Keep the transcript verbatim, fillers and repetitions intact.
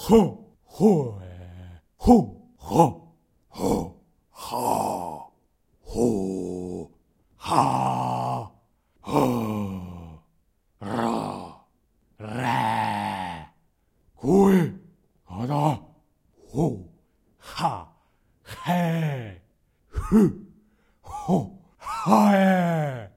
ほ、ほえ、ほ、ほ、ほ、は、ほ、は、は、ら、れ、こえ、はだ、ほ、は、へ、ふ、ほ、はえ。